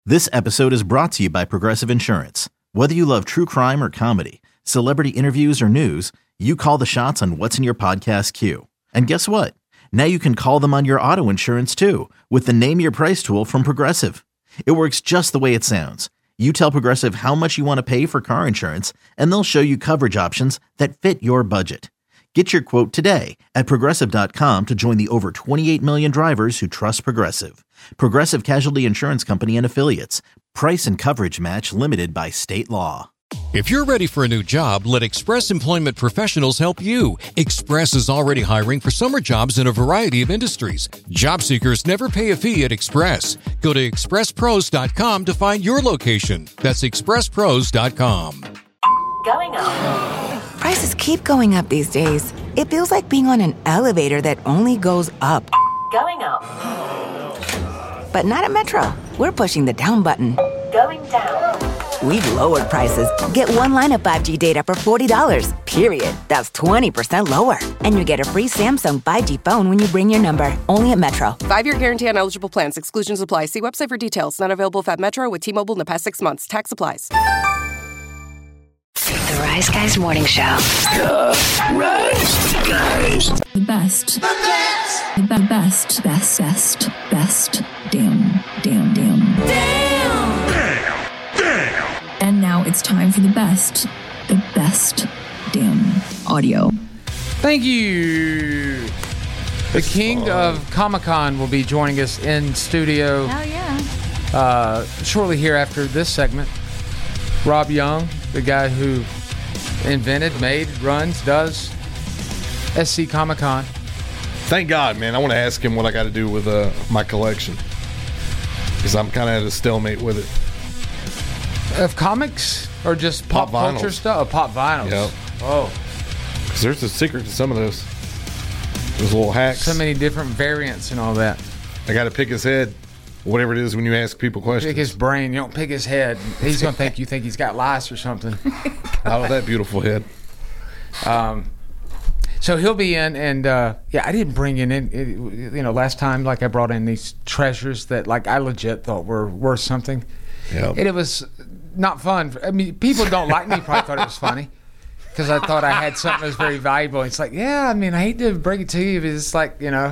This episode is brought to you by Progressive Insurance. Whether you love true crime or comedy, celebrity interviews or news, you call the shots on what's in your podcast queue. And guess what? Now you can call them on your auto insurance too with the Name Your Price tool from Progressive. It works just the way it sounds. You tell Progressive how much you want to pay for car insurance, and they'll show you coverage options that fit your budget. Get your quote today at Progressive.com to join the over 28 million drivers who trust Progressive. Progressive Casualty Insurance Company and Affiliates. Price and coverage match limited by state law. If you're ready for a new job, let Express Employment Professionals help you. Express is already hiring for summer jobs in a variety of industries. Job seekers never pay a fee at Express. Go to expresspros.com to find your location. That's expresspros.com. Going up. Prices keep going up these days. It feels like being on an elevator that only goes up. Going up. But not at Metro. We're pushing the down button. Going down. We've lowered prices. Get one line of 5G data for $40, period. That's 20% lower. And you get a free Samsung 5G phone when you bring your number. Only at Metro. 5-year guarantee on eligible plans. Exclusions apply. See website for details. Not available at Metro with T-Mobile in the past 6 months. Tax applies. The Rise Guys Morning Show. The Rise Guys. The best. The best. The best. Best. Best. Damn. And now it's time for the best damn audio. Thank you. The king of Comic-Con will be joining us in studio. Hell yeah. Shortly here after this segment. Rob Young, the guy who invented, made, runs, does SC Comic-Con. Thank God, man. I want to ask him what I got to do with my collection. Because I'm kind of at a stalemate with it. Of comics or just pop culture stuff? Oh, pop vinyls. Yep. Oh. Because there's a secret to some of those. Those little hacks. So many different variants and all that. I got to pick his head. Whatever it is when you ask people questions. Pick his brain. You don't pick his head. He's going to think you think he's got lice or something. Oh, that beautiful head. So he'll be in, and I didn't bring in, last time, like I brought in these treasures that, like, I legit thought were worth something. Yep. And it was not fun. I mean, people don't like me probably thought it was funny because I thought I had something that was very valuable. It's like, I hate to break it to you, but it's like, $5,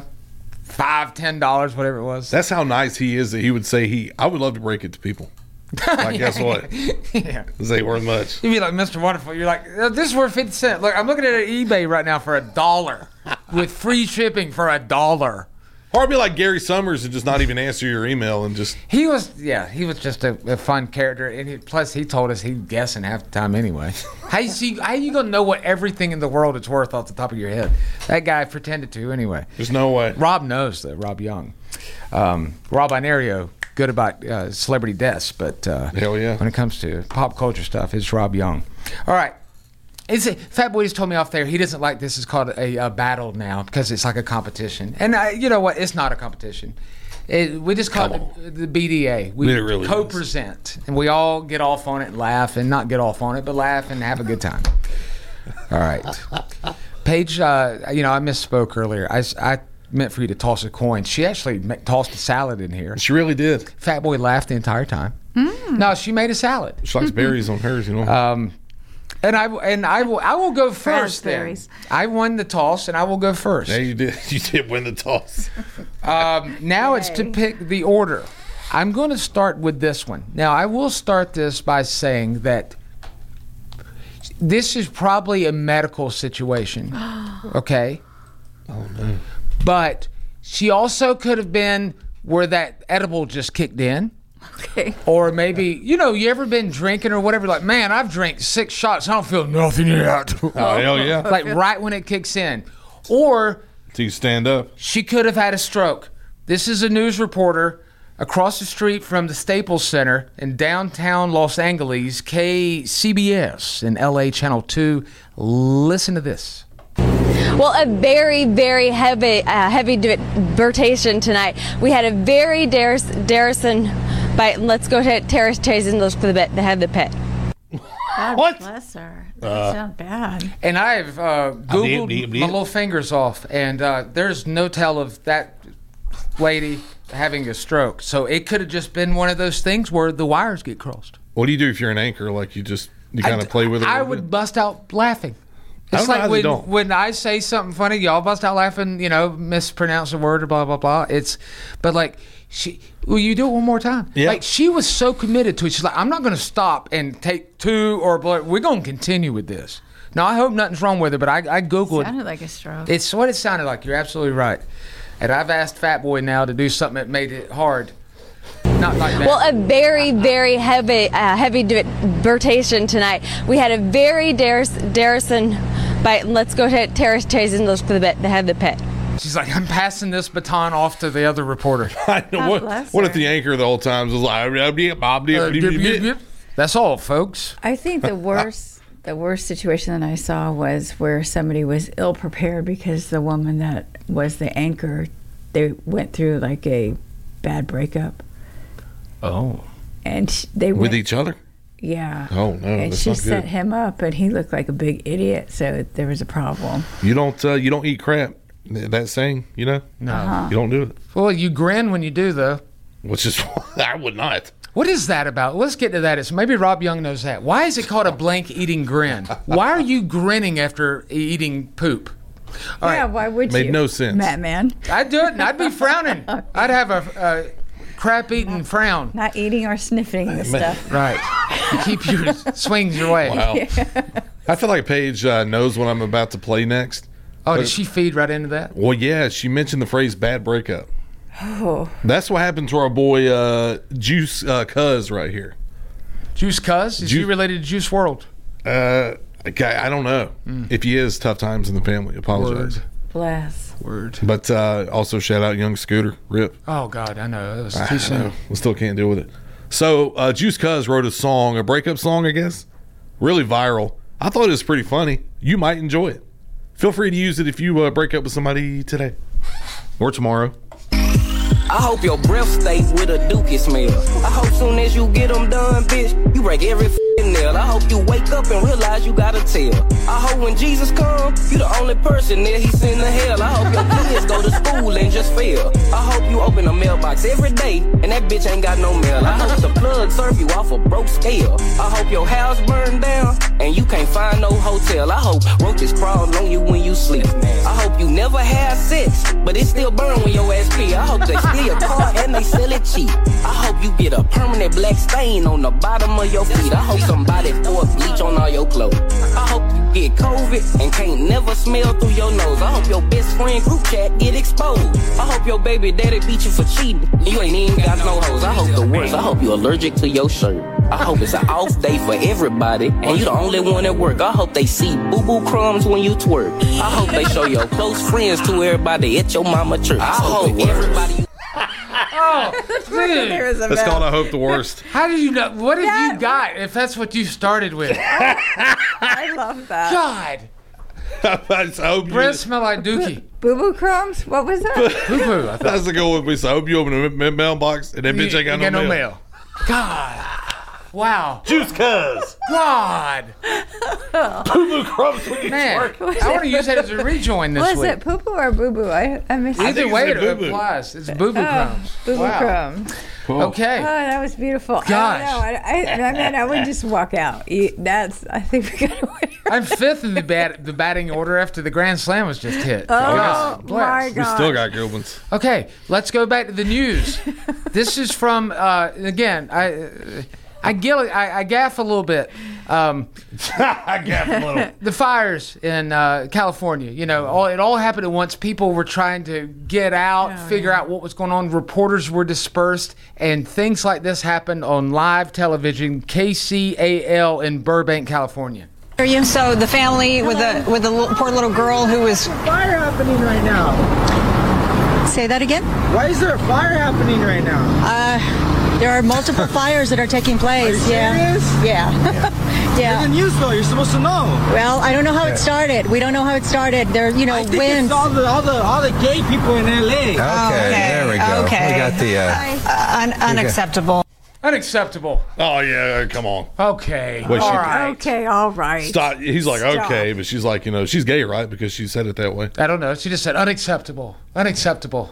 $10, whatever it was. That's how nice he is that he would say I would love to break it to people. Like, guess what? Yeah. This ain't worth much. You'd be like Mr. Wonderful. You're like, this is worth 50 cents. Look, I'm looking at it at eBay right now for $1 with free shipping for $1. Or I'd be like Gary Summers and just not even answer your email and just... He was just a fun character. And plus, he told us he'd guessing half the time anyway. How you going to know what everything in the world is worth off the top of your head? That guy pretended to anyway. There's no way. Rob knows, though. Rob Young. Rob Inario, good about celebrity deaths, but hell yeah. When it comes to pop culture stuff, it's Rob Young. All right. Fat Boy just told me off there he doesn't like this is called a battle now because it's like a competition. And you know what? It's not a competition. We just call it the BDA. We really co-present. And we all get off on it and laugh and not get off on it, but laugh and have a good time. All right. Paige, I misspoke earlier. I meant for you to toss a coin. She actually tossed a salad in here. She really did. Fat Boy laughed the entire time. No, she made a salad. She likes berries on hers, And I will go first. Then I won the toss, and I will go first. Yeah, you did. You did win the toss. Now it's to pick the order. I'm going to start with this one. Now I will start this by saying that this is probably a medical situation. Okay. Oh no. But she also could have been where that edible just kicked in. Okay. Or maybe, you ever been drinking or whatever, like, man, I've drank 6 shots. I don't feel nothing yet. Oh, hell yeah. Like right when it kicks in. Or till you stand up. She could have had a stroke. This is a news reporter across the street from the Staples Center in downtown Los Angeles, KCBS in LA Channel 2. Listen to this. Well, a very, very heavy debatation tonight. We had a very Darrison bite. Let's go to Terrace Chasing those for the bit. They have the pit. God what? Bless her. That sounds bad. And I've Googled my little fingers off, and there's no tell of that lady having a stroke. So it could have just been one of those things where the wires get crossed. What do you do if you're an anchor? Like you kind of play with it? I would bust out laughing. I It's don't know how they like don't. when I say something funny, y'all bust out laughing, mispronounce a word or blah, blah, blah. But like, will you do it one more time? Yeah. Like, she was so committed to it. She's like, I'm not going to stop and take two or we're going to continue with this. Now, I hope nothing's wrong with her, but I Googled. Sounded like a stroke. It's what it sounded like. You're absolutely right. And I've asked Fat Boy now to do something that made it hard. Not like that. Well, a very, very heavy debatation tonight. We had a very Darrison bite. Let's go to Terrace Chase and look for the bit. They have the pet. She's like, I'm passing this baton off to the other reporter. I know. What if the anchor the whole time was like, that's all, folks. I think the worst situation that I saw was where somebody was ill prepared because the woman that was the anchor, they went through like a bad breakup. Oh. And they went, with each other? Yeah. Oh no, and that's she not set good. him up, and he looked like a big idiot. So there was a problem. You don't eat crap. That saying, No. You don't do it. Well, you grin when you do, though. Which is, I would not. What is that about? Let's get to that. Maybe Rob Young knows that. Why is it called a blank eating grin? Why are you grinning after eating poop? All Yeah, right. why would Made you? no sense. Man. I'd do it, and I'd be frowning. I'd have a crap-eating frown. Not eating or sniffing the stuff. Right. You keep your swings your way. Wow. I feel like Paige knows what I'm about to play next. Oh, did she feed right into that? Well, yeah, she mentioned the phrase "bad breakup." Oh. That's what happened to our boy Juice Cuz right here. Juice Cuz? Is he related to Juice WRLD? I don't know. If he is, tough times in the family. Apologize. Bless. Word. But also shout out Young Scooter. Rip. Oh, God, I know. That was I too soon. know. We still can't deal with it. So Juice Cuz wrote a breakup song, I guess. Really viral. I thought it was pretty funny. You might enjoy it. Feel free to use it if you break up with somebody today or tomorrow. I hope your breath stay with a dookie smell. I hope soon as you get them done, bitch, you break every f***ing nail. I hope you wake up and realize you gotta tell. I hope when Jesus come, you the only person that he send to hell. I hope your kids go to school and just fail. I hope you open a mailbox every day and that bitch ain't got no mail. I hope the plug serve you off a broke scale. I hope your house burned down and you can't find no hotel. I hope roaches crawl on you when you sleep. I hope you never have sex, but it still burn when your ass pee. I hope they steal your car and they sell it cheap. I hope you get a permanent black stain on the bottom of your feet. I hope somebody pour bleach on all your clothes. I hope you get COVID and can't never smell through your nose. I hope your best friend group chat get exposed. I hope your baby daddy beat you for cheating. You ain't even got no hoes. I hope the worst. I hope you allergic to your shirt. I hope it's an off day for everybody and you the only one at work. I hope they see boo-boo crumbs when you twerk. I hope they show your close friends to everybody at your mama church. I hope everybody... Oh, dude. That's called I Hope the Worst. How did you know? What have you got if that's what you started with? I love that. God. I hope Breath smell like dookie. Boo-boo crumbs? What was that? Poo-poo, I thought. That's the good one. So I hope you open a mailbox and that bitch ain't got no mail. God. Wow. Juice Cuz. God. Poo-poo crumbs when you Man, twerk. I want to use that as a rejoin this Was week. it poo-poo or boo-boo? I missed it. Either way, it boo-boo. applies. It's boo-boo crumbs. Boo-boo Wow. crumbs. Cool. Okay. Oh, that was beautiful. Gosh. I don't know. I mean, I would just walk out. I think we got to win. I'm fifth in the batting order after the Grand Slam was just hit. Oh, God bless. my We God. still got good ones. Okay, let's go back to the news. This is from again. I gaff a little bit. I gaff a little. The fires in California. You know, it all happened at once. People were trying to get out, figure out what was going on. Reporters were dispersed, and things like this happened on live television, KCAL in Burbank, California. So the family with the poor little girl who was... Fire happening right now. Say that again? Why is there a fire happening right now? There are multiple fires that are taking place. Are you serious? Yeah. You're in the news though. You're supposed to know. Well, I don't know how it started. We don't know how it started. There, I think winds. it's all the gay people in LA. Okay, there we go. Okay. We got the unacceptable. Unacceptable. Oh yeah, come on. Okay. Wait, all right. Okay, all right. Stop. He's like, Stop. okay, but she's like, she's gay, right? Because she said it that way. I don't know. She just said unacceptable. Unacceptable.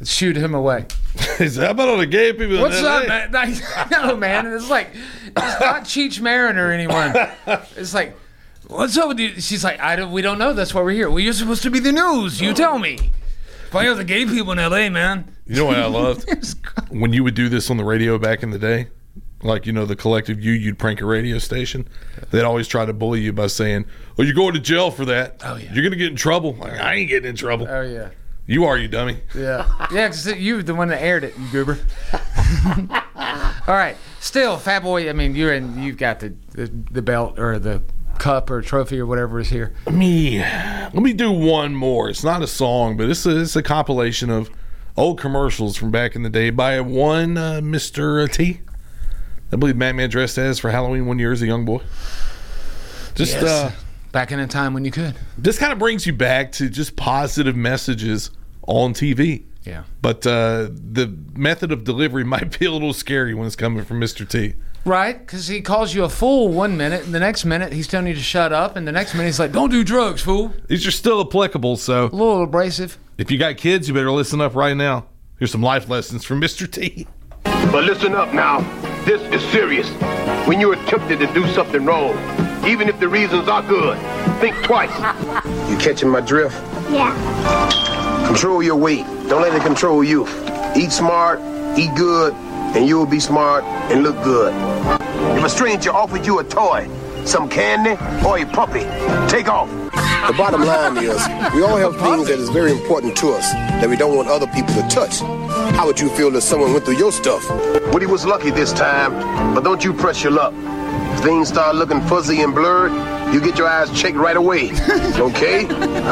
Shoot him away. Is that about all the gay people? What's in up, LA? man? No, man. It's like, it's not Cheech Marin or anyone. It's like, what's up with you? She's like, we don't know. That's why we're here. Well, you're supposed to be the news. You tell me. Find out the gay people in LA, man. You know what I loved? When you would do this on the radio back in the day, like, you know, the collective you'd prank a radio station. They'd always try to bully you by saying, "Oh, you're going to jail for that. Oh, yeah. You're going to get in trouble." Like, I ain't getting in trouble. Oh, yeah. You are, you dummy. Yeah. Yeah, because you were the one that aired it, you goober. All right. Still, Fat Boy, I mean, you've got the belt or the cup or trophy or whatever is here. Let me do one more. It's not a song, but it's a compilation of old commercials from back in the day by one Mr. T. I believe Batman dressed as for Halloween one year as a young boy. Just yes. Back in a time when you could. This kind of brings you back to just positive messages on TV. Yeah. But the method of delivery might be a little scary when it's coming from Mr. T. Right, because he calls you a fool 1 minute, and the next minute he's telling you to shut up, and the next minute he's like, "Don't do drugs, fool." These are still applicable, so. A little abrasive. If you got kids, you better listen up right now. Here's some life lessons from Mr. T. But listen up now. This is serious. When you're tempted to do something wrong, even if the reasons are good, think twice. You catching my drift? Yeah. Control your weight. Don't let it control you. Eat smart, eat good, and you'll be smart and look good. If a stranger offered you a toy, some candy, or a puppy, take off. The bottom line is, we all have things that is very important to us that we don't want other people to touch. How would you feel if someone went through your stuff? Woody was lucky this time, but don't you press your luck. If things start looking fuzzy and blurred, you get your eyes checked right away. Okay?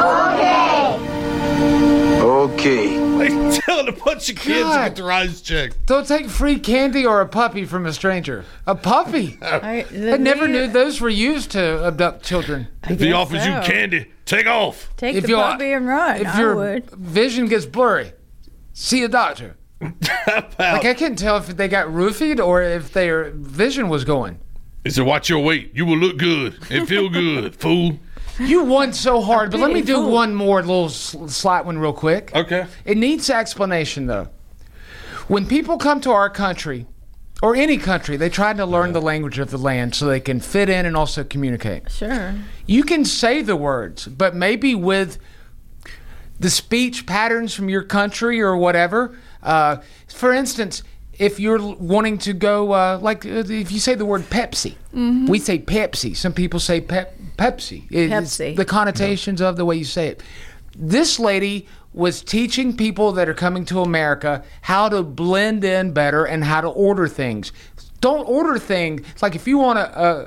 Okay. Like telling a bunch of kids to get their eyes checked. Don't take free candy or a puppy from a stranger. A puppy. I never knew those were used to abduct children. If he offers you candy, take off. Take the puppy and run. If your vision gets blurry, see a doctor. Like, I couldn't tell if they got roofied or if their vision was going. He said, "Watch your weight. You will look good and feel good, fool." You won so hard, but let me do one more little slight one real quick. Okay. It needs explanation, though. When people come to our country, or any country, they try to learn the language of the land so they can fit in and also communicate. Sure. You can say the words, but maybe with the speech patterns from your country or whatever. For instance, if you're wanting to go, like if you say the word Pepsi, we say Pepsi. Some people say Pepsi. It's the connotations of the way you say it. This lady was teaching people that are coming to America how to blend in better and how to order things. Don't order things. It's like if you want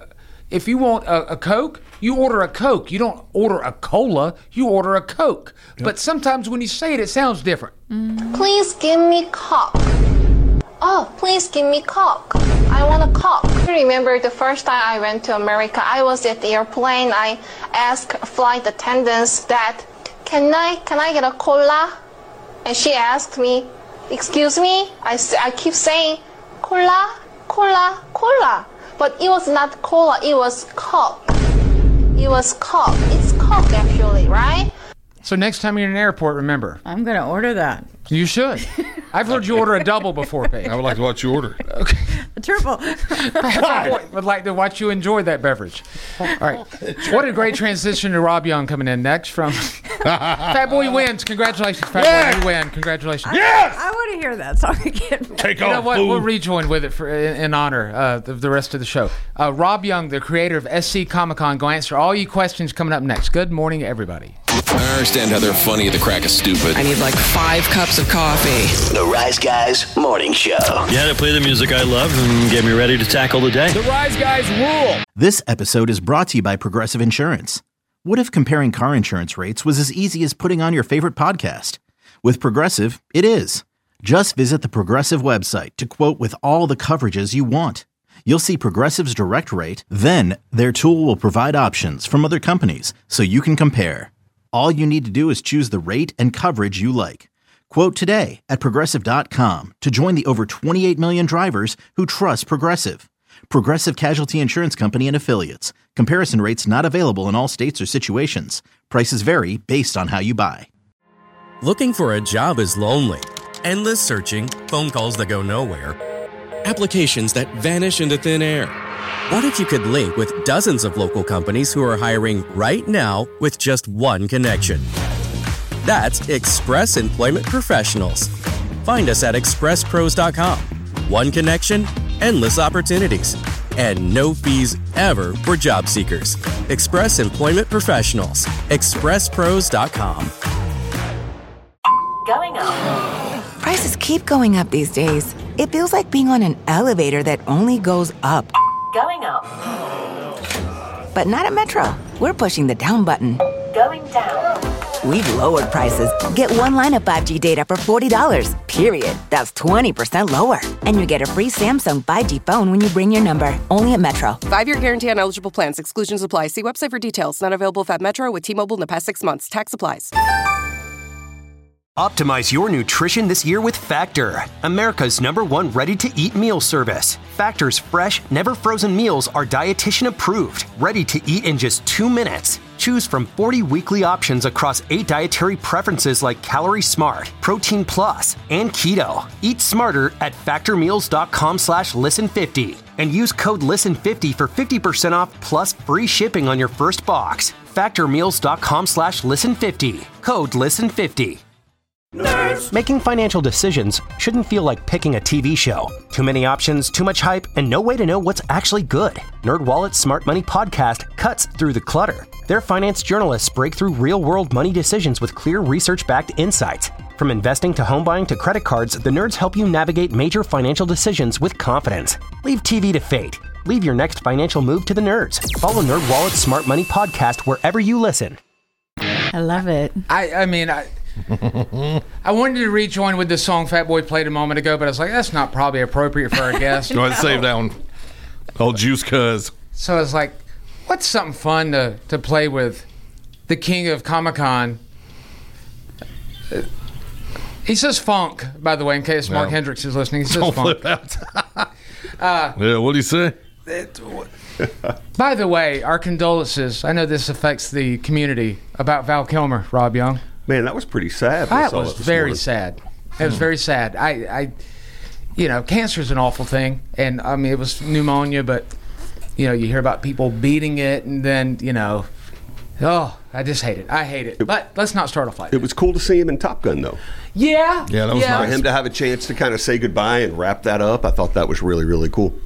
a Coke, you order a Coke. You don't order a cola, you order a Coke. Yep. But sometimes when you say it, it sounds different. Please give me Coke. Oh, please give me Coke. I want a Coke. I remember the first time I went to America, I was at the airplane. I asked flight attendants that, can I get a cola? And she asked me, excuse me? I keep saying, cola, cola, cola. But it was not cola, it was Coke. It was Coke. It's Coke actually, right? So next time you're in an airport, remember. I'm going to order that. You should. I've heard you order a double before, Paige. I would like to watch you order. Okay. A triple. Would like to watch you enjoy that beverage. All right. What a great transition to Rob Young coming in next from Fat Boy wins. Congratulations, Fat Boy. You win. Congratulations. Yes! I want to hear that song again. Take you off, know what? fool. We'll rejoin with it in honor of the rest of the show. Rob Young, the creator of SC Comic Con, going to answer all you questions coming up next. Good morning, everybody. I understand how they're funny at the crack of stupid. I need like 5 cups of coffee. The Rise Guys Morning Show. Yeah, to play the music I love and get me ready to tackle the day. The Rise Guys rule. This episode is brought to you by Progressive Insurance. What if comparing car insurance rates was as easy as putting on your favorite podcast? With Progressive, it is. Just visit the Progressive website to quote with all the coverages you want. You'll see Progressive's direct rate, then their tool will provide options from other companies so you can compare. All you need to do is choose the rate and coverage you like. Quote today at Progressive.com to join the over 28 million drivers who trust Progressive. Progressive Casualty Insurance Company and Affiliates. Comparison rates not available in all states or situations. Prices vary based on how you buy. Looking for a job is lonely. Endless searching, phone calls that go nowhere, applications that vanish into thin air. What if you could link with dozens of local companies who are hiring right now with just one connection? That's Express Employment Professionals. Find us at expresspros.com. One connection, endless opportunities, and no fees ever for job seekers. Express Employment Professionals. expresspros.com. Going up. Prices keep going up these days. It feels like being on an elevator that only goes up. Going up. But not at Metro. We're pushing the down button. Going down. We've lowered prices. Get one line of 5G data for $40, period. That's 20% lower. And you get a free Samsung 5G phone when you bring your number. Only at Metro. 5-year guarantee on eligible plans. Exclusions apply. See website for details. Not available if at Metro with T-Mobile in the past 6 months. Tax applies. Optimize your nutrition this year with Factor, America's #1 ready-to-eat meal service. Factor's fresh, never-frozen meals are dietitian approved, ready to eat in just 2 minutes. Choose from 40 weekly options across 8 dietary preferences like Calorie Smart, Protein Plus, and Keto. Eat smarter at factormeals.com/listen50 and use code LISTEN50 for 50% off plus free shipping on your first box. Factormeals.com/listen50. Code LISTEN50. Nerds. Making financial decisions shouldn't feel like picking a TV show. Too many options, too much hype, and no way to know what's actually good. NerdWallet's Smart Money Podcast cuts through the clutter. Their finance journalists break through real-world money decisions with clear research-backed insights. From investing to home buying to credit cards, the nerds help you navigate major financial decisions with confidence. Leave TV to fate. Leave your next financial move to the nerds. Follow NerdWallet's Smart Money Podcast wherever you listen. I love it. I wanted to rejoin with the song Fat Boy played a moment ago, but I was like, that's not probably appropriate for our guest. Go ahead and save that one. Old Juice Cuz. So I was like, what's something fun to play with the king of Comic-Con? He says funk, by the way, in case Mark Hendricks is listening. He says funk. Flip out. Yeah, what do you say? By the way, our condolences. I know this affects the community about Val Kilmer, Rob Young. Man, that was pretty sad. That was very sad. It was very sad. I cancer is an awful thing, and I mean it was pneumonia, but you hear about people beating it, and then I just hate it. I hate it. But let's not start off like that. It was cool to see him in Top Gun, though. Yeah, that was nice. For him to have a chance to kind of say goodbye and wrap that up, I thought that was really, really cool.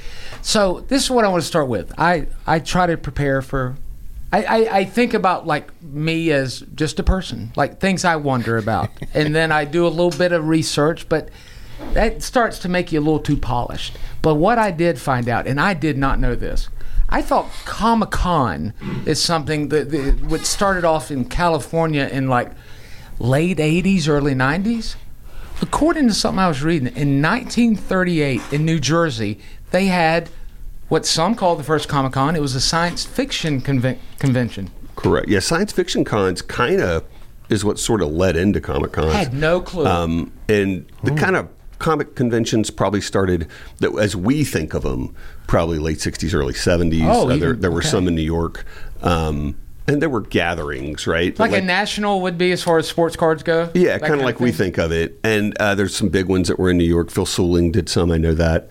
So this is what I want to start with. I try to prepare for. I think about like me as just a person, like things I wonder about, and then I do a little bit of research, but that starts to make you a little too polished. But what I did find out, and I did not know this, I thought Comic-Con is something that started off in California in like late 80s, early 90s. According to something I was reading, in 1938 in New Jersey, they had what some call the first Comic-Con. It was a science fiction convention. Correct. Yeah, science fiction cons kind of is what sort of led into Comic-Cons. I had no clue. And the kind of comic conventions probably started, as we think of them, probably late 60s, early 70s. There were some in New York. And there were gatherings, right? Like a national would be as far as sports cards go? Yeah, kind of like we think of it. And there's some big ones that were in New York. Phil Suling did some, I know that.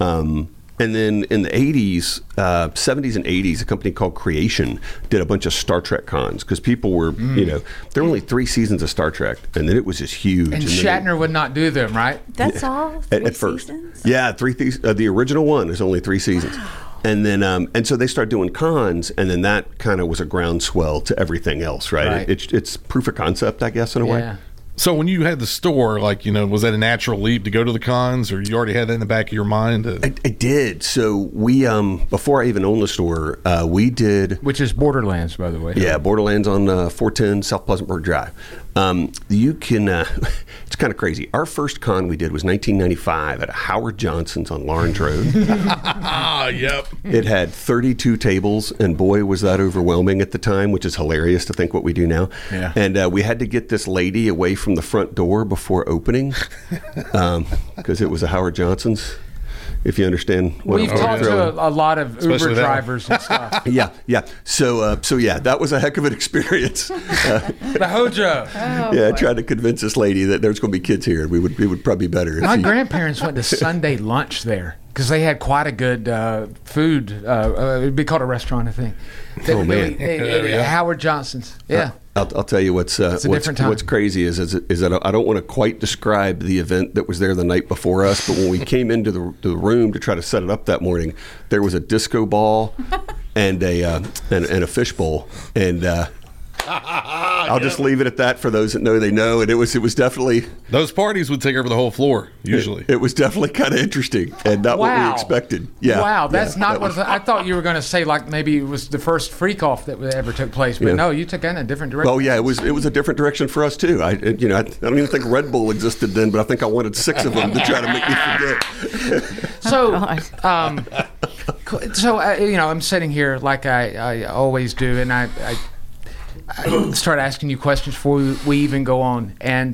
And then in the 80s, 70s and 80s, a company called Creation did a bunch of Star Trek cons because people were, there were only 3 seasons of Star Trek, and then it was just huge. And Shatner would not do them, right? That's all? At first. Yeah, the original one is only 3 seasons. And then, and so they started doing cons, and then that kind of was a groundswell to everything else, right? It's proof of concept, I guess, in a way. So when you had the store, was that a natural leap to go to the cons, or you already had that in the back of your mind? I did. So we, before I even owned the store, we did... Which is Borderlands, by the way. Yeah, Borderlands on 410 South Pleasantburg Drive. You can... it's kind of crazy. Our first con we did was 1995 at Howard Johnson's on Lawrence Road. Yep. It had 32 tables, and boy, was that overwhelming at the time, which is hilarious to think what we do now. Yeah. And we had to get this lady away from the front door before opening because it was a Howard Johnson's. if you understand what We've I'm talked throwing. to a lot of Especially Uber that one. drivers and stuff. Yeah. So yeah, that was a heck of an experience. The Hojo. I tried to convince this lady that there's going to be kids here. It would probably be better. My grandparents went to Sunday lunch there because they had quite a good food. It'd be called a restaurant, I think. Oh, man. Howard Johnson's. Yeah. I'll tell you what's crazy is that I don't want to quite describe the event that was there the night before us, but when we came into the room to try to set it up that morning, there was a disco ball and a fish bowl, and I'll just leave it at that for those that know they know. And it was definitely, those parties would take over the whole floor usually. It was definitely kind of interesting and not what we expected. Yeah. Wow, that's yeah, not that what I thought you were going to say. Like maybe it was the first freak off that ever took place, but no, you took that in a different direction. Oh yeah, it was a different direction for us too. I don't even think Red Bull existed then, but I think I wanted 6 of them to try to make me forget. So, I'm sitting here like I always do, and I start asking you questions before we even go on. And,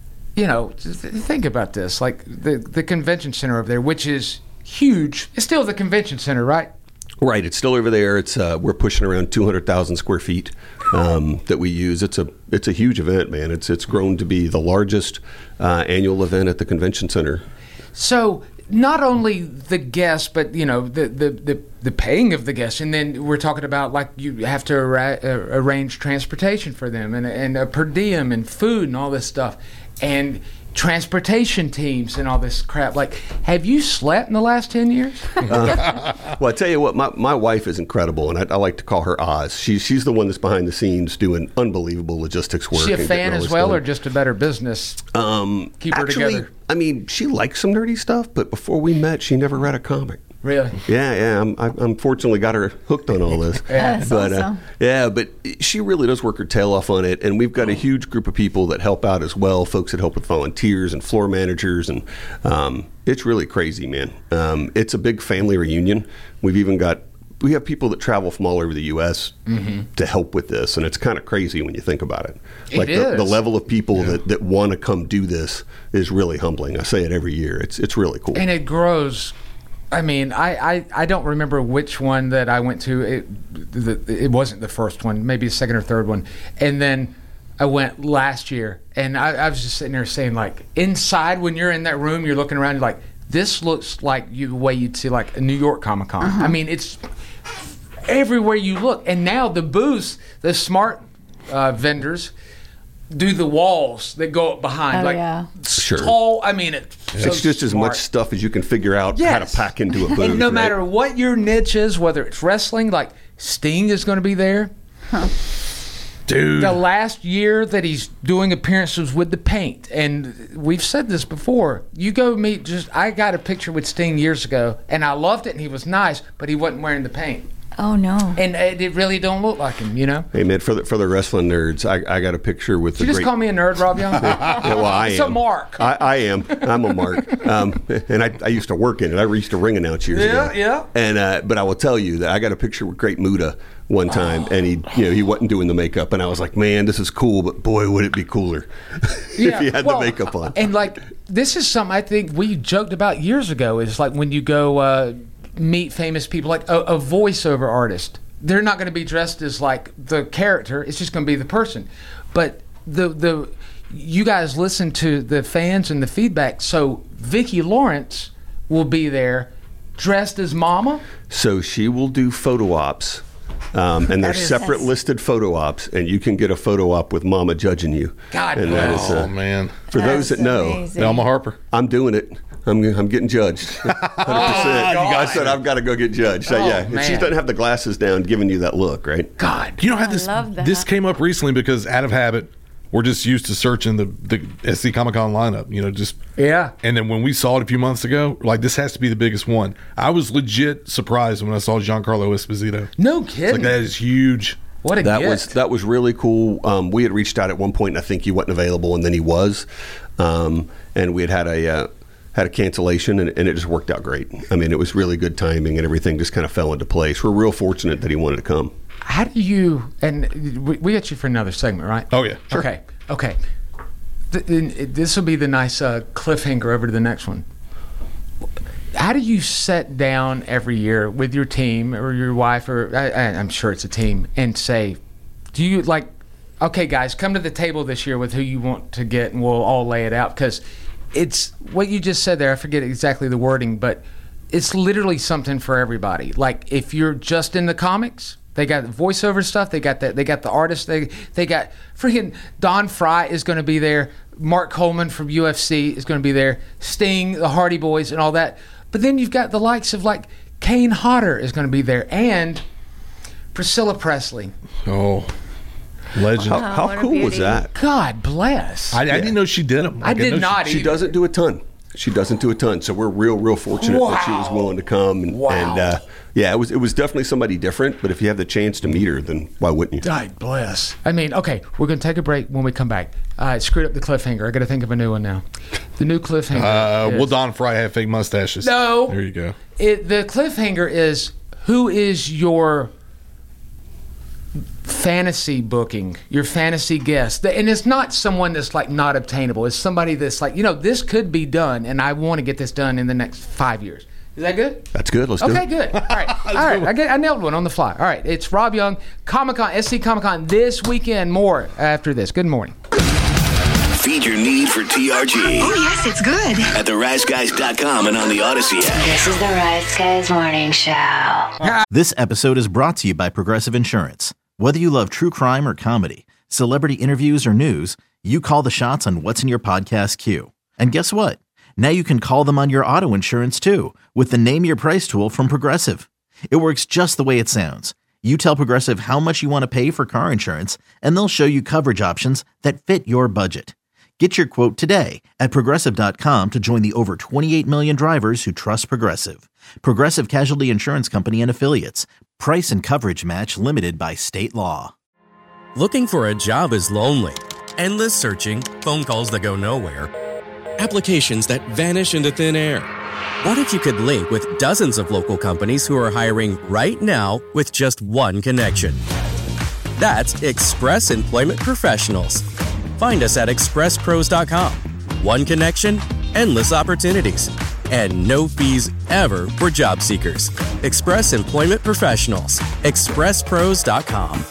think about this. Like the convention center over there, which is huge, it's still the convention center, right? Right. It's still over there. It's we're pushing around 200,000 square feet that we use. It's a huge event, man. It's grown to be the largest annual event at the convention center. So not only the guests, but the paying of the guests, and then we're talking about like you have to arrange transportation for them, and a per diem and food and all this stuff, and transportation teams and all this crap. Like, have you slept in the last 10 years? Well, I tell you what, my wife is incredible, and I like to call her Oz. She's the one that's behind the scenes doing unbelievable logistics work. Is she a fan as well, or just a better business? Keep her together. I mean, she likes some nerdy stuff, but before we met, she never read a comic. Really? Yeah. I'm fortunately got her hooked on all this. That's awesome. But she really does work her tail off on it, and we've got a huge group of people that help out as well. Folks that help with volunteers and floor managers, and it's really crazy, man. It's a big family reunion. We have people that travel from all over the U.S. to help with this, and it's kind of crazy when you think about it. Like the level of people that want to come do this is really humbling. I say it every year. It's really cool, and it grows. I mean, I don't remember which one that I went to. It wasn't the first one, maybe the second or third one. And then I went last year, and I was just sitting there saying, like, inside when you're in that room, you're looking around, you're like, this looks like the way you'd see like a New York Comic-Con. I mean, it's everywhere you look. And now the booths, the smart vendors, do the walls that go up behind, Sure. tall. I mean, it's just as much stuff as you can figure out how to pack into a booth. And no matter what your niche is, whether it's wrestling, like Sting is going to be there. Dude, the last year that he's doing appearances with the Paint, and we've said this before. You go meet. I got a picture with Sting years ago, and I loved it, and he was nice, but he wasn't wearing the paint. Oh no! And it really don't look like him, Hey man, for the wrestling nerds, I got a picture with. Did you just call me a nerd, Rob Young? Yeah, well, I am. It's a mark. I am. I'm a mark. And I used to work in it. I used to ring announce years ago. Yeah. And but I will tell you that I got a picture with Great Muta one time, and he wasn't doing the makeup, and I was like, man, this is cool, but boy, would it be cooler if he had the makeup on. And like, this is something I think we joked about years ago. Is like when you go meet famous people, like a voiceover artist. They're not going to be dressed as like the character. It's just going to be the person. But you guys listen to the fans and the feedback. So Vicki Lawrence will be there dressed as Mama. So she will do photo ops. And there's separate listed photo ops, and you can get a photo op with Mama judging you. God, and that is, man! For those that know, Velma Harper, I'm doing it. I'm getting judged. 100%. I said I've got to go get judged. So, if she doesn't have the glasses down, giving you that look, right? God, you know how this came up recently because out of habit, we're just used to searching the SC Comic-Con lineup, And then when we saw it a few months ago, like, this has to be the biggest one. I was legit surprised when I saw Giancarlo Esposito. No kidding. It's like, that is huge. What a gift. That was really cool. We had reached out at one point, and I think he wasn't available, and then he was. And we had a cancellation, and it just worked out great. I mean, it was really good timing, and everything just kind of fell into place. We're real fortunate that he wanted to come. How do you, and we got you for another segment, right? Oh, yeah. Sure. Okay. This will be the nice cliffhanger over to the next one. How do you sit down every year with your team or your wife, or I'm sure it's a team, and say, do you like, okay, guys, come to the table this year with who you want to get, and we'll all lay it out? Because it's what you just said there. I forget exactly the wording, but it's literally something for everybody. Like, if you're just in the comics, they got the voiceover stuff. They got the artists. They got freaking Don Fry is going to be there. Mark Coleman from UFC is going to be there. Sting, the Hardy Boys, and all that. But then you've got the likes of like Kane Hodder is going to be there, and Priscilla Presley. Oh, legend! How cool was that? God bless. I didn't know she did them. I did not. She doesn't do a ton. So we're real fortunate that she was willing to come. And yeah, it was definitely somebody different. But if you have the chance to meet her, then why wouldn't you? God bless. I mean, okay, we're going to take a break. When we come back, I screwed up the cliffhanger. I got to think of a new one now. The new cliffhanger. Will Don Fry have fake mustaches? No. There you go. The cliffhanger is, who is your fantasy booking, your fantasy guest? And it's not someone that's like not obtainable. It's somebody that's like, this could be done, and I want to get this done in the next 5 years. Is that good? That's good. Let's do it. Okay, good. All right. All right. I nailed one on the fly. All right. It's Rob Young, Comic-Con, SC Comic-Con this weekend. More after this. Good morning. Feed your need for TRG. Oh, yes, it's good. At theriseguys.com and on the Odyssey app. This is the Rise Guys Morning Show. This episode is brought to you by Progressive Insurance. Whether you love true crime or comedy, celebrity interviews or news, you call the shots on what's in your podcast queue. And guess what? Now you can call them on your auto insurance too with the Name Your Price tool from Progressive. It works just the way it sounds. You tell Progressive how much you want to pay for car insurance, and they'll show you coverage options that fit your budget. Get your quote today at Progressive.com to join the over 28 million drivers who trust Progressive. Progressive Casualty Insurance Company and Affiliates. Price and coverage match limited by state law. Looking for a job is lonely. Endless searching, phone calls that go nowhere, applications that vanish into thin air. What if you could link with dozens of local companies who are hiring right now with just one connection? That's Express Employment Professionals. Find us at expresspros.com. One connection, endless opportunities, and no fees ever for job seekers. Express Employment Professionals. expresspros.com.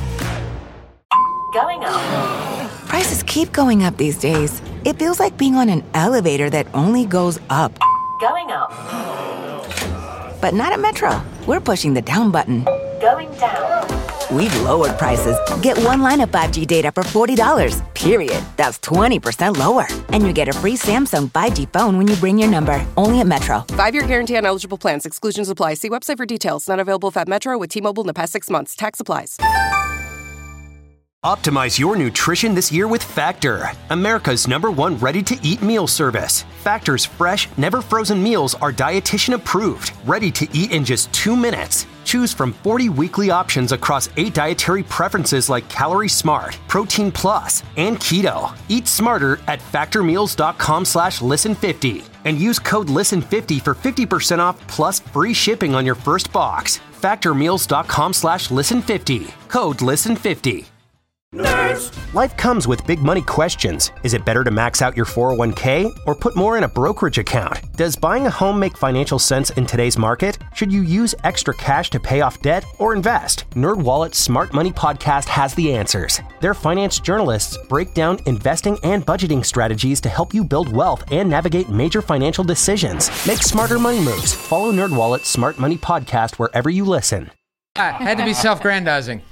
Going up. Prices keep going up these days. It feels like being on an elevator that only goes up. Going up. But not at Metro. We're pushing the down button. Going down. We've lowered prices. Get one line of 5G data for $40, period. That's 20% lower. And you get a free Samsung 5G phone when you bring your number. Only at Metro. 5-year guarantee on eligible plans. Exclusions apply. See website for details. Not available at Metro with T-Mobile in the past 6 months. Tax applies. Optimize your nutrition this year with Factor, America's #1 ready-to-eat meal service. Factor's fresh, never-frozen meals are dietitian approved, ready to eat in just 2 minutes. Choose from 40 weekly options across 8 dietary preferences like Calorie Smart, Protein Plus, and Keto. Eat smarter at factormeals.com/listen50 and use code LISTEN50 for 50% off plus free shipping on your first box. Factormeals.com/listen50. Code LISTEN50. Nerds. Life comes with big money questions. Is it better to max out your 401k or put more in a brokerage account? Does buying a home make financial sense in today's market? Should you use extra cash to pay off debt or invest? NerdWallet's Smart Money Podcast has the answers. Their finance journalists break down investing and budgeting strategies to help you build wealth and navigate major financial decisions. Make smarter money moves. Follow NerdWallet's Smart Money Podcast wherever you listen. Had to be self-grandizing.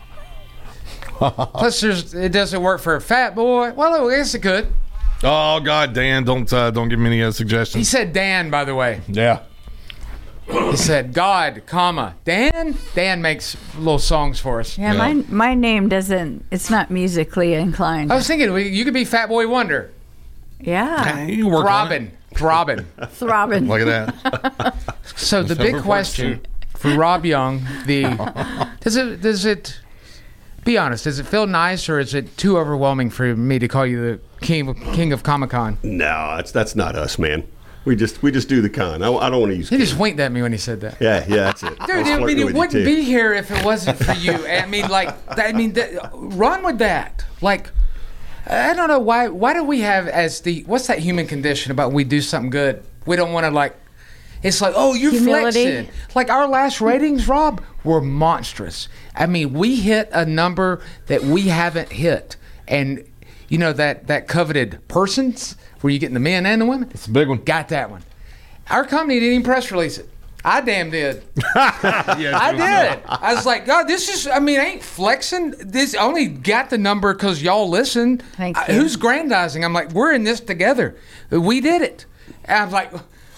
Plus, it doesn't work for a fat boy. Well, I guess it could. Oh God, Dan, don't give me any suggestions. He said Dan, by the way. Yeah. He said God, comma Dan. Dan makes little songs for us. Yeah, my name doesn't. It's not musically inclined. I was thinking you could be Fat Boy Wonder. Yeah. You can work Throbbing. Throbbing. Look at that. So the big question for Rob Young, does it? Be honest, does it feel nice, or is it too overwhelming for me to call you the king of Comic-Con? No, that's not us, man. We just do the con. I don't want to use. He just winked at me when he said that. Yeah, that's it. Dude, I mean, it wouldn't be here if it wasn't for you. I mean, run with that. Like, I don't know why. Why do we have what's that human condition about when we do something good? We don't want to It's like, oh, you're Humility. flexing. Like our last ratings, Rob, were monstrous. I mean, we hit a number that we haven't hit. And, you know, that coveted persons, where you're getting the men and the women. It's a big one. Got that one. Our company didn't even press release it. I damn did. I did. I was like, God, this is, I mean, I ain't flexing. This I only got the number because y'all listened. Thank you. Who's grandizing? I'm like, we're in this together. We did it. And I'm like,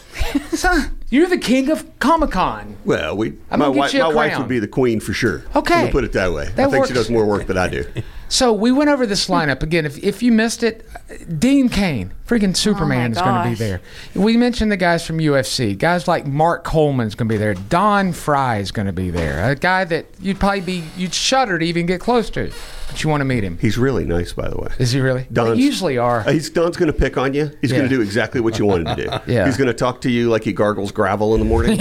son, you're the king of Comic-Con. Well, I'm my gonna get you a wife crown. would be the queen for sure. Okay. We'll put it that way. That I think she works. does more work than I do. So we went over this lineup again. If you missed it, Dean Cain, freaking Superman, is going to be there. We mentioned the guys from UFC. Guys like Mark Coleman's going to be there. Don Fry is going to be there. A guy that you'd shudder to even get close to, but you want to meet him. He's really nice, by the way. Is he really? They usually are. Don's going to pick on you. He's going to do exactly what you want him to do. Yeah. He's going to talk to you like he gargles gravel in the morning,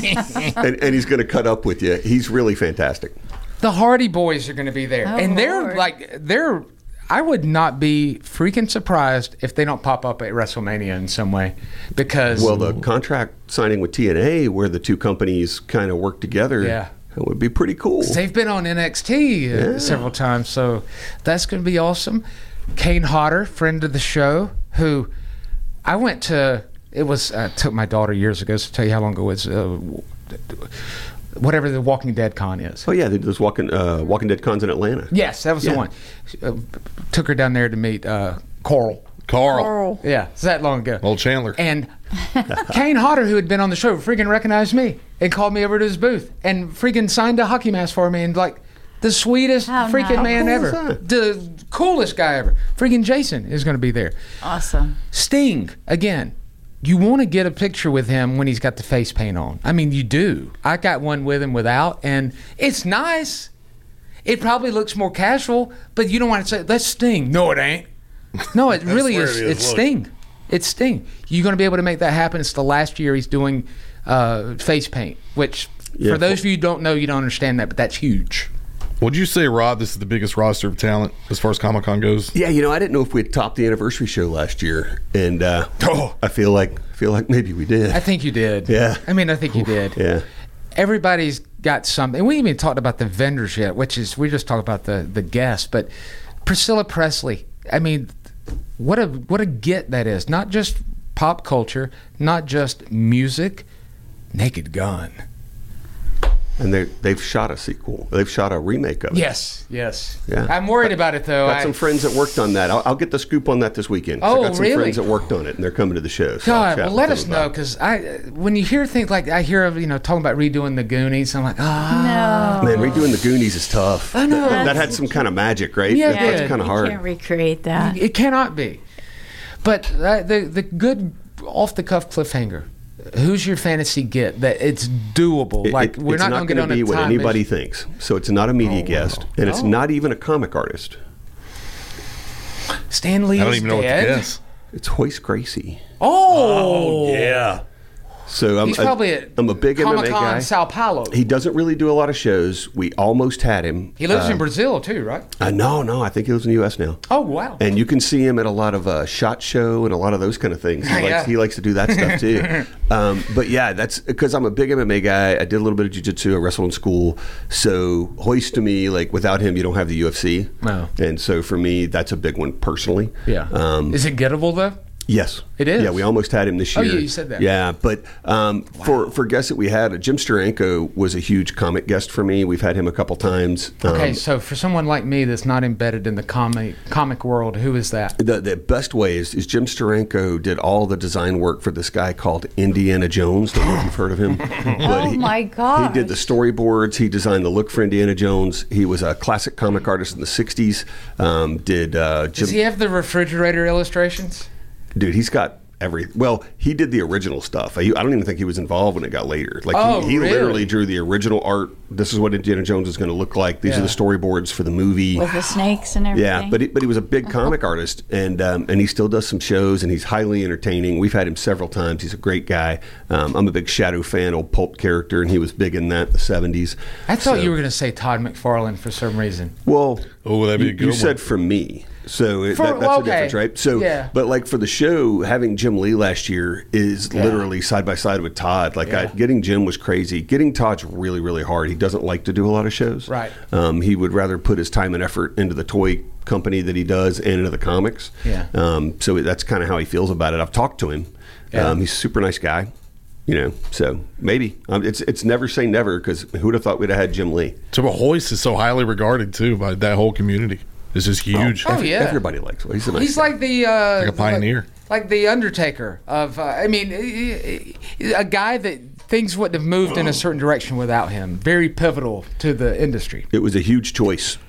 and he's going to cut up with you. He's really fantastic. The Hardy Boys are going to be there, and they're I would not be freaking surprised if they don't pop up at WrestleMania in some way, because the contract signing with TNA, where the two companies kind of work together, that would be pretty cool. They've been on NXT several times, so that's going to be awesome. Kane Hodder, friend of the show, who I went to. It was took my daughter years ago to tell you how long ago it was. Whatever the Walking Dead con is. Oh yeah, there's Walking Dead cons in Atlanta. Yes, that was the one. Took her down there to meet Carl. Yeah, it's that long ago. Old Chandler. And Kane Hodder, who had been on the show, freaking recognized me and called me over to his booth and freaking signed a hockey mask for me, and like the sweetest freaking man ever. The coolest guy ever. Freaking Jason is going to be there. Awesome. Sting, again. You want to get a picture with him when he's got the face paint on. I mean, you do. I got one with him without, and it's nice. It probably looks more casual, but you don't want to say, that's Sting. No, it ain't. No, it really is. It's Sting. It's Sting. You're going to be able to make that happen. It's the last year he's doing face paint, which for those of you who don't know, you don't understand that, but that's huge. Would you say, Rod, this is the biggest roster of talent as far as Comic-Con goes? Yeah, I didn't know if we'd topped the anniversary show last year, and I feel like maybe we did. I think you did. Yeah. I mean, I think you did. Yeah. Everybody's got something. We haven't even talked about the vendors yet, we just talked about the guests, but Priscilla Presley. I mean, what a get that is. Not just pop culture, not just music, Naked Gun. And they've shot a sequel. They've shot a remake of it. Yes. Yeah. I'm worried about it, though. Got some friends that worked on that. I'll get the scoop on that this weekend. Oh, I got some really? friends that worked on it, and they're coming to the show. So God, well, let us know, because when you hear things like I hear of talking about redoing the Goonies, I'm like, No. Man, redoing the Goonies is tough. I know. That had some kind of magic, right? Yeah, That's kind of hard. You can't recreate that. It cannot be. But the good off the cuff cliffhanger. Who's your fantasy get that it's doable? We're not going to get on a be time what anybody issue. thinks. So it's not a media guest, and it's not even a comic artist. Stan Lee I don't is even know dead. what to guess. It's Hoist Gracie. Oh, yeah. So he's probably at I'm a big MMA Comic-Con guy. Sao Paulo. He doesn't really do a lot of shows. We almost had him. He lives in Brazil too, right? No, I think he lives in the U.S. now. Oh, wow. And you can see him at a lot of SHOT Show and a lot of those kind of things. He likes to do that stuff too. But yeah, that's because I'm a big MMA guy. I did a little bit of jiu-jitsu. I wrestled in school. So Hoist to me, without him, you don't have the UFC. No. And so for me, that's a big one personally. Yeah. Is it gettable though? Yes. It is? Yeah, we almost had him this year. Oh, yeah, you said that. Yeah, but for guests that we had, Jim Steranko was a huge comic guest for me. We've had him a couple times. Okay, so for someone like me that's not embedded in the comic world, who is that? The best way is Jim Steranko did all the design work for this guy called Indiana Jones. Don't know if you've heard of him. But my God. He did the storyboards. He designed the look for Indiana Jones. He was a classic comic artist in the 60s. Does he have the refrigerator illustrations? Dude, he's got he did the original stuff. I don't even think he was involved when it got later. He really? literally drew the original art. This is what Indiana Jones is going to look like. These are the storyboards for the movie. With the snakes and everything. Yeah, but he was a big comic artist, and he still does some shows, and he's highly entertaining. We've had him several times. He's a great guy. I'm a big Shadow fan, old pulp character, and he was big in that in the 70s. I thought you were going to say Todd McFarlane for some reason. Well, that'd be a good you one. said for me. So that's okay. the difference, right? So, Yeah. but like for the show, having Jim Lee last year is literally side by side with Todd. Like getting Jim was crazy. Getting Todd's really, really hard. He doesn't like to do a lot of shows. Right. He would rather put his time and effort into the toy company that he does and into the comics. Yeah. So that's kind of how he feels about it. I've talked to him. Yeah. He's a super nice guy. So maybe it's never say never, because who would have thought we'd have had Jim Lee? So Hoist is so highly regarded too by that whole community. This is huge. Everybody likes him. He's a nice He's guy. like the like a pioneer, like the Undertaker of. A guy that things wouldn't have moved in a certain direction without him. Very pivotal to the industry. It was a huge choice.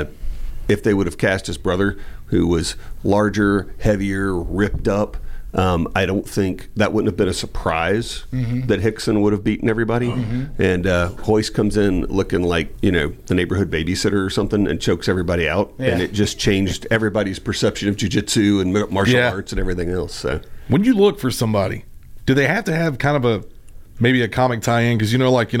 If they would have cast his brother, who was larger, heavier, ripped up, I don't think that wouldn't have been a surprise that Hickson would have beaten everybody. And Hoist comes in looking like, the neighborhood babysitter or something, and chokes everybody out. Yeah. And it just changed everybody's perception of jiu-jitsu and martial arts and everything else. So when you look for somebody, do they have to have kind of maybe a comic tie-in? Because,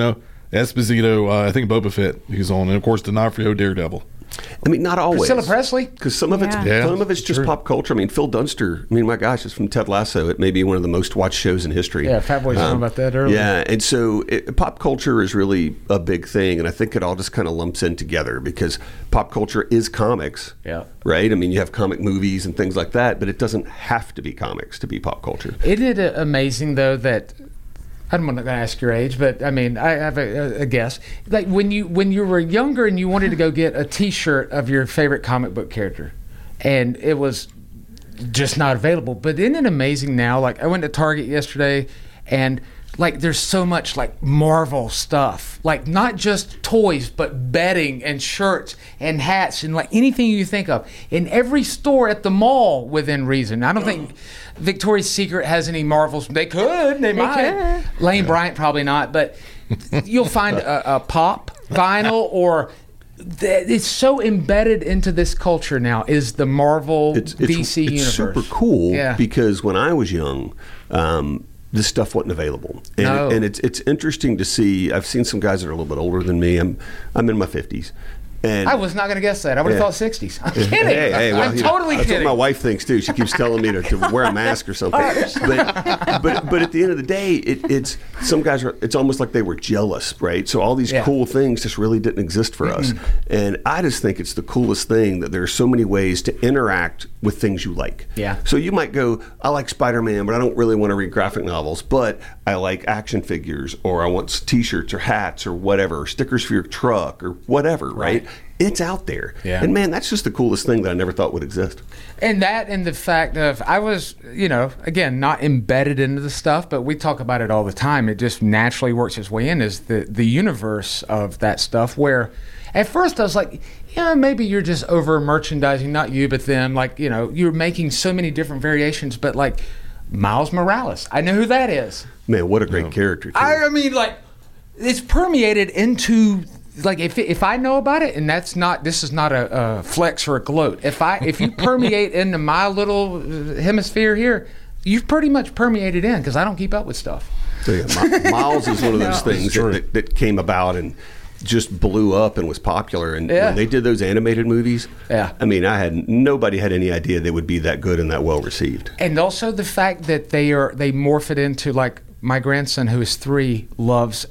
Esposito, I think Boba Fett, he's on. And, of course, D'Onofrio, Daredevil. I mean, not always. Priscilla Presley? Because some of it's just pop culture. I mean, Phil Dunster, my gosh, it's from Ted Lasso. It may be one of the most watched shows in history. Yeah, Fat Boy's talking about that earlier. Yeah, and so pop culture is really a big thing, and I think it all just kind of lumps in together because pop culture is comics. Yeah. Right? I mean, you have comic movies and things like that, but it doesn't have to be comics to be pop culture. Isn't it amazing, though, that... I'm not going to ask your age, but I have a guess. Like when you were younger and you wanted to go get a T-shirt of your favorite comic book character, and it was just not available. But isn't it amazing now? Like I went to Target yesterday, and like there's so much like Marvel stuff, like not just toys, but bedding and shirts and hats and like anything you think of in every store at the mall within reason. I don't think Victoria's Secret has any Marvels. They could. They might. Lane Bryant probably not, but you'll find a pop vinyl or it's so embedded into this culture now is the Marvel DC universe. It's super cool because when I was young, this stuff wasn't available. And it's interesting to see. I've seen some guys that are a little bit older than me. I'm in my 50s. And I was not going to guess that. I would have thought 60s. I'm kidding. I'm totally kidding. That's what my wife thinks too. She keeps telling me to wear a mask or something. But at the end of the day, it's some guys are. It's almost like they were jealous, right? So all these cool things just really didn't exist for us. And I just think it's the coolest thing that there are so many ways to interact with things you like. Yeah. So you might go, I like Spider-Man, but I don't really want to read graphic novels, but I like action figures, or I want T-shirts or hats or whatever, or stickers for your truck or whatever, right? It's out there. Yeah. And man, that's just the coolest thing that I never thought would exist. And that and the fact of I was, again, not embedded into the stuff, but we talk about it all the time. It just naturally works its way in is the universe of that stuff where at first I was like, maybe you're just over merchandising, not you, but them. Like, you're making so many different variations, but like Miles Morales, I know who that is. Man, what a great character, too. I mean, like, it's permeated into... Like if I know about it, and this is not a flex or a gloat. If you permeate into my little hemisphere here, you've pretty much permeated in because I don't keep up with stuff. Miles is one of those things that came about and just blew up and was popular. And when they did those animated movies, I mean, nobody had any idea they would be that good and that well received. And also the fact that they morph it into like my grandson who is 3 loves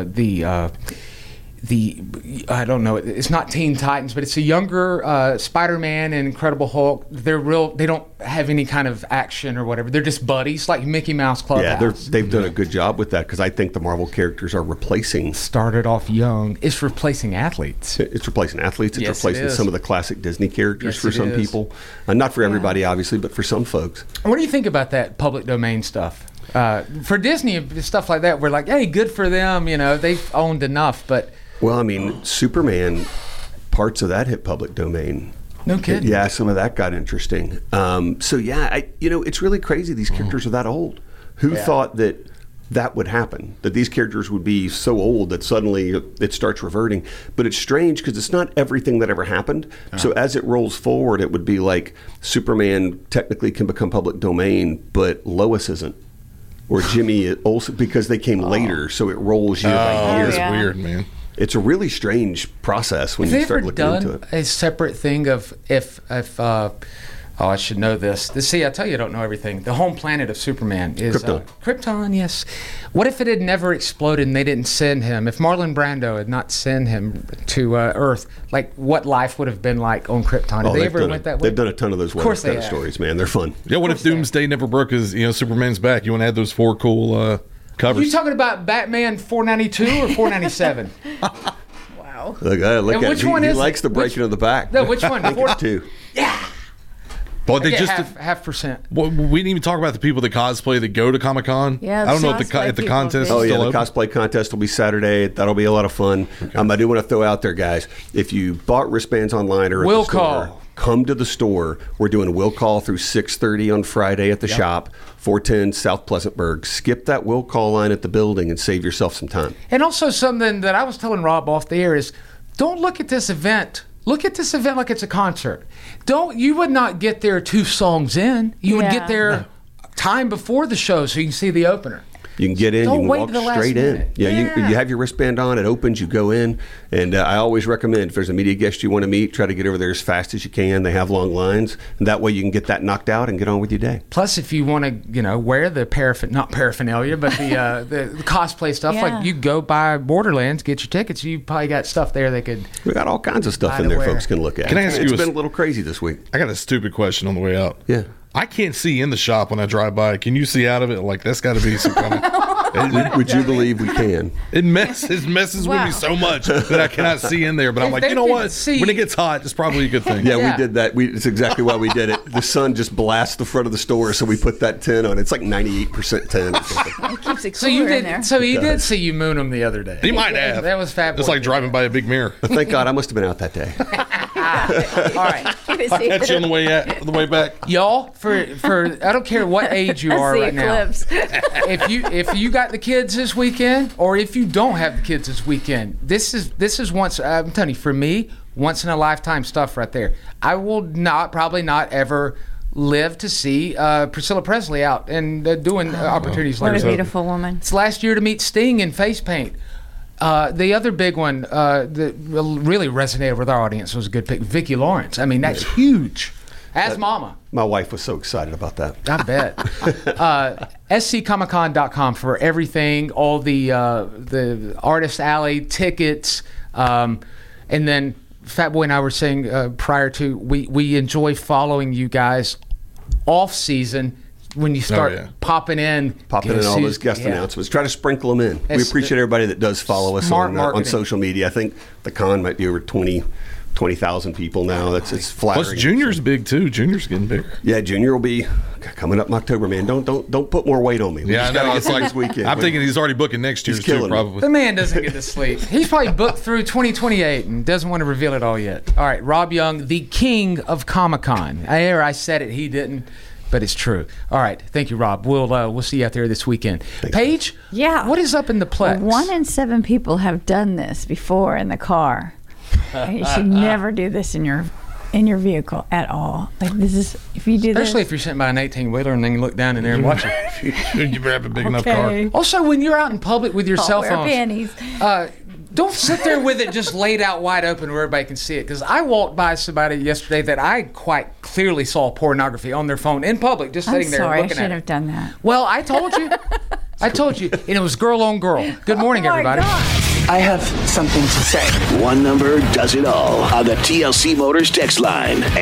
I don't know, it's not Teen Titans, but it's a younger Spider-Man and Incredible Hulk. They don't have any kind of action or whatever. They're just buddies, like Mickey Mouse Clubhouse. Yeah, they've done a good job with that because I think the Marvel characters are replacing... Started off young. It's replacing athletes. It's replacing athletes. It's replacing some of the classic Disney characters for some people. Not for everybody, obviously, but for some folks. What do you think about that public domain stuff? For Disney, stuff like that, we're like, hey, good for them. They've owned enough, but... Well, I mean, Superman, parts of that hit public domain. No kidding. Yeah, some of that got interesting. It's really crazy. These characters are that old. Who thought that would happen? That these characters would be so old that suddenly it starts reverting. But it's strange because it's not everything that ever happened. So as it rolls forward, it would be like Superman technically can become public domain, but Lois isn't. Or Jimmy Olsen, because they came later, so it rolls year by year. That's weird, man. It's a really strange process when you start looking into it. A separate thing of if I should know this. See, I tell you, I don't know everything. The home planet of Superman is Krypton. Krypton, yes. What if it had never exploded and they didn't send him? If Marlon Brando had not sent him to Earth, like what life would have been like on Krypton? Have they ever went that way? They've done a ton of those kind of stories, man. They're fun. Yeah, what if Doomsday never broke his, Superman's back? You want to add those 4 cool covers? You talking about Batman 492 or 497? Wow. Look at which him. one He is likes it? the breaking of the back. No, which one? I think it's 2. Yeah. But they just half percent. Well, we didn't even talk about the people that cosplay that go to Comic-Con. Yeah, I don't know if the contest. Oh is yeah, still the open. cosplay contest will be Saturday. That'll be a lot of fun. Okay. I do want to throw out there, guys. If you bought wristbands online or at Will the store, call. come to the store. We're doing will call through 6:30 on Friday at the shop, 410 South Pleasantburg. Skip that will call line at the building and save yourself some time. And also something that I was telling Rob off the air is, don't look at this event. Look at this event like it's a concert. You would not get there 2 songs in. You would get there time before the show so you can see the opener. You can get in, Don't you wait can to the walk last straight in. minute. Yeah, Yeah. You have your wristband on, it opens, you go in. And I always recommend if there's a media guest you want to meet, try to get over there as fast as you can. They have long lines. And that way you can get that knocked out and get on with your day. Plus, if you want to, wear the not paraphernalia, but the cosplay stuff, like you go by Borderlands, get your tickets. You probably got stuff there they could. We got all kinds of stuff in there folks can look at. Can I ask It's you been a little crazy this week. I got a stupid question on the way out. Yeah. I can't see in the shop when I drive by. Can you see out of it? Like, that's got to be some kind of... Would you believe we can? It messes with me so much that I cannot see in there. But I'm like, you know what? When it gets hot, it's probably a good thing. Yeah, we did that. It's exactly why we did it. The sun just blasts the front of the store, so we put that tin on. It's like 98% tin or something. It keeps it So you cooler in did. there. So he did see you moon him the other day. He might have. That was fabulous. It's like driving by a big mirror. But thank God I must have been out that day. All right. I catch you on the way back. Y'all, for I don't care what age you are the right eclipse. if you got the kids this weekend, or if you don't have the kids this weekend, this is once, I'm telling you, for me, once in a lifetime stuff right there. I will probably not ever live to see Priscilla Presley out and doing opportunities like What that. a beautiful woman. It's last year to meet Sting in face paint. The other big one that really resonated with our audience was a good pick, Vicki Lawrence. I mean, that's huge. As Mama. My wife was so excited about that. I bet. SCComicCon.com for everything, all the Artist Alley tickets, and then Fat Boy and I were saying prior to, we enjoy following you guys off season when you start popping in all those guest announcements. Try to sprinkle them in. We appreciate everybody that does follow us on social media. I think the con might be over 20,000 people now. It's flattering. Plus Junior's big too. Junior's getting bigger. Yeah, Junior will be coming up in October, man. Don't put more weight on me. We just gotta get through this weekend. I'm thinking he's already booking next year's too, probably. The man doesn't get to sleep. He's probably booked through 2028 and doesn't want to reveal it all yet. All right, Rob Young, the king of Comic-Con. I said it, he didn't. But it's true. All right. Thank you, Rob. We'll see you out there this weekend. Thanks. Paige? Yeah. What is up in the Plex? 1 in 7 people have done this before in the car. You should never do this in your vehicle at all. Like, this is, if you do especially this, if you're sitting by an 18-wheeler and then you look down in there and watch it. You have a big enough car. Also, when you're out in public with your cell wear phones, panties. Don't sit there with it just laid out wide open where everybody can see it. Because I walked by somebody yesterday that I quite clearly saw pornography on their phone in public, just sitting there looking at it. I shouldn't have done that. Well, I told you. And it was girl on girl. Good morning, everybody. I have something to say. One number does it all on the TLC Motors text line at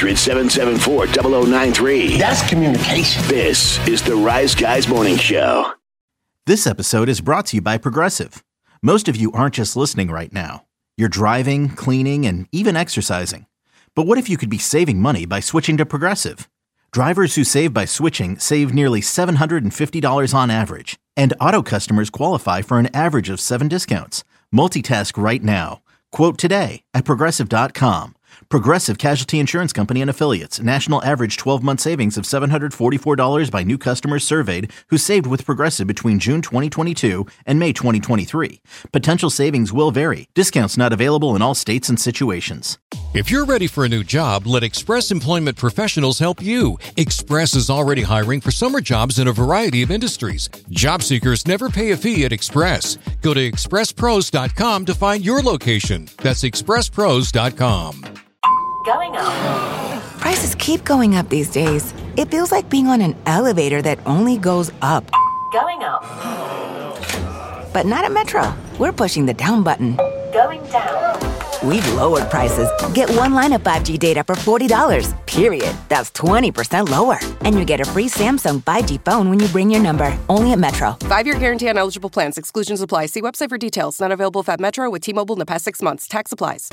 800-774-0093. That's communication. This is the Rise Guys Morning Show. This episode is brought to you by Progressive. Most of you aren't just listening right now. You're driving, cleaning, and even exercising. But what if you could be saving money by switching to Progressive? Drivers who save by switching save nearly $750 on average. And auto customers qualify for an average of 7 discounts. Multitask right now. Quote today at Progressive.com. Progressive Casualty Insurance Company and Affiliates. National average 12-month savings of $744 by new customers surveyed who saved with Progressive between June 2022 and May 2023. Potential savings will vary. Discounts not available in all states and situations. If you're ready for a new job, let Express Employment Professionals help you. Express is already hiring for summer jobs in a variety of industries. Job seekers never pay a fee at Express. Go to expresspros.com to find your location. That's expresspros.com. Going up. Prices keep going up these days. It feels like being on an elevator that only goes up. Going up. But not at Metro. We're pushing the down button. Going down. We've lowered prices. Get one line of 5G data for $40, period. That's 20% lower. And you get a free Samsung 5G phone when you bring your number. Only at Metro. 5-year guarantee on eligible plans. Exclusions apply. See website for details. Not available at Metro with T-Mobile in the past 6 months. Tax applies.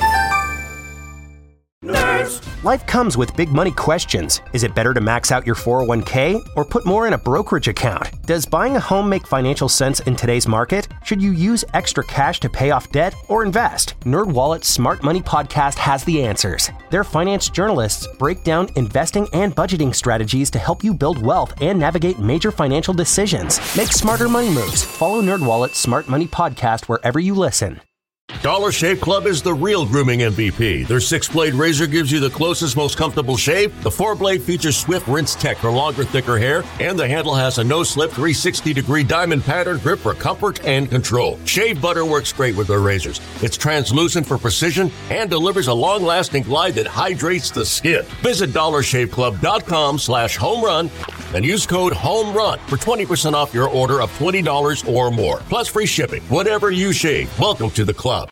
Life comes with big money questions. Is it better to max out your 401k or put more in a brokerage account? Does buying a home make financial sense in today's market? Should you use extra cash to pay off debt or invest? NerdWallet's Smart Money Podcast has the answers. Their finance journalists break down investing and budgeting strategies to help you build wealth and navigate major financial decisions. Make smarter money moves. Follow NerdWallet's Smart Money Podcast wherever you listen. Dollar Shave Club is the real grooming MVP. Their 6-blade razor gives you the closest, most comfortable shave. The 4-blade features swift rinse tech for longer, thicker hair, and the handle has a no-slip 360-degree diamond pattern grip for comfort and control. Shave butter works great with their razors. It's translucent for precision and delivers a long-lasting glide that hydrates the skin. Visit dollarshaveclub.com/homerun and use code HOMERUN for 20% off your order of $20 or more. Plus free shipping. Whatever you shave, welcome to the club.